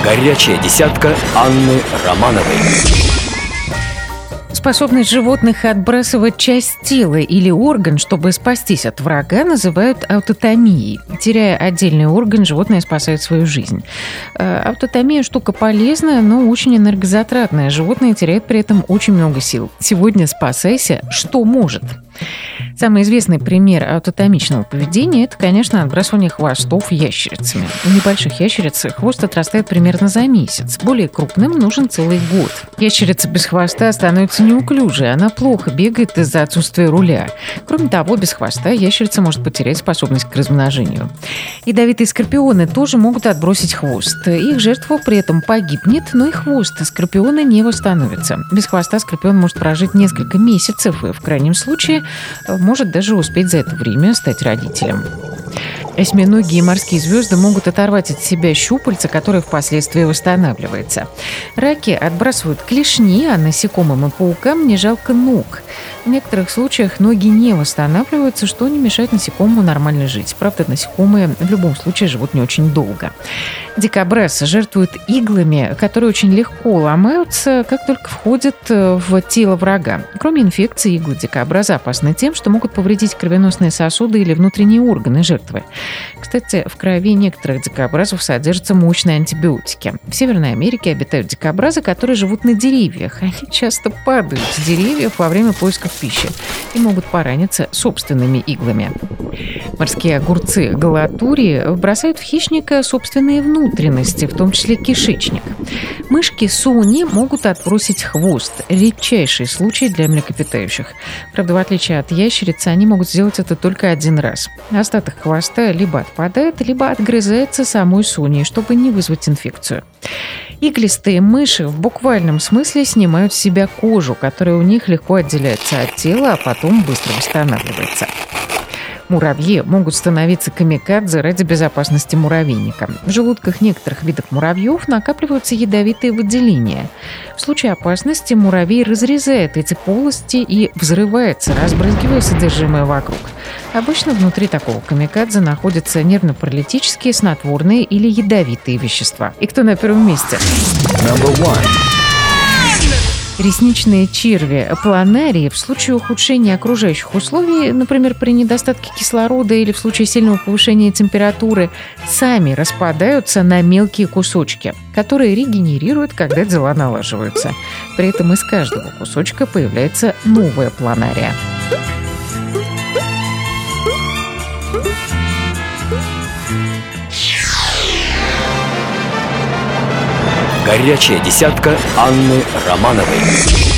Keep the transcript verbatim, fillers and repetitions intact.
Горячая десятка Анны Романовой. Способность животных отбрасывать часть тела или орган, чтобы спастись от врага, называют аутотомией. Теряя отдельный орган, животное спасает свою жизнь. Аутотомия – штука полезная, но очень энергозатратная. Животное теряет при этом очень много сил. Сегодня спасайся, что может. Самый известный пример аутотомичного поведения – это, конечно, отбрасывание хвостов ящерицами. У небольших ящериц хвост отрастает примерно за месяц. Более крупным нужен целый год. Ящерица без хвоста становится неуклюжей, она плохо бегает из-за отсутствия руля. Кроме того, без хвоста ящерица может потерять способность к размножению. Ядовитые скорпионы тоже могут отбросить хвост. Их жертва при этом погибнет, но и хвост скорпиона не восстановится. Без хвоста скорпион может прожить несколько месяцев и, в крайнем случае, может даже успеть за это время стать родителем. Осьминоги и морские звезды могут оторвать от себя щупальца, которое впоследствии восстанавливается. Раки отбрасывают клешни, а насекомым и паукам не жалко ног. В некоторых случаях ноги не восстанавливаются, что не мешает насекомому нормально жить. Правда, насекомые в любом случае живут не очень долго. Дикобраз жертвует иглами, которые очень легко ломаются, как только входят в тело врага. Кроме инфекции, иглы дикобраза опасны тем, что могут повредить кровеносные сосуды или внутренние органы жертвы. Кстати, в крови некоторых дикобразов содержатся мощные антибиотики. В Северной Америке обитают дикобразы, которые живут на деревьях. Они часто падают с деревьев во время поисков пищи и могут пораниться собственными иглами. Морские огурцы галатурии бросают в хищника собственные внутренности, в том числе кишечник. Мышки суни могут отбросить хвост. Редчайший случай для млекопитающих. Правда, в отличие от ящерицы, они могут сделать это только один раз. Остаток хвоста либо отпадает, либо отгрызается самой суней, чтобы не вызвать инфекцию. Иглистые мыши в буквальном смысле снимают с себя кожу, которая у них легко отделяется от тела, а потом быстро восстанавливается. Муравьи могут становиться камикадзе ради безопасности муравейника. В желудках некоторых видов муравьев накапливаются ядовитые выделения. В случае опасности муравей разрезает эти полости и взрывается, разбрызгивая содержимое вокруг. Обычно внутри такого камикадзе находятся нервно-паралитические, снотворные или ядовитые вещества. И кто на первом месте? Number one. Ресничные черви планарии в случае ухудшения окружающих условий, например, при недостатке кислорода или в случае сильного повышения температуры, сами распадаются на мелкие кусочки, которые регенерируют, когда дела налаживаются. При этом из каждого кусочка появляется новая планария. Горячая десятка Анны Романовой.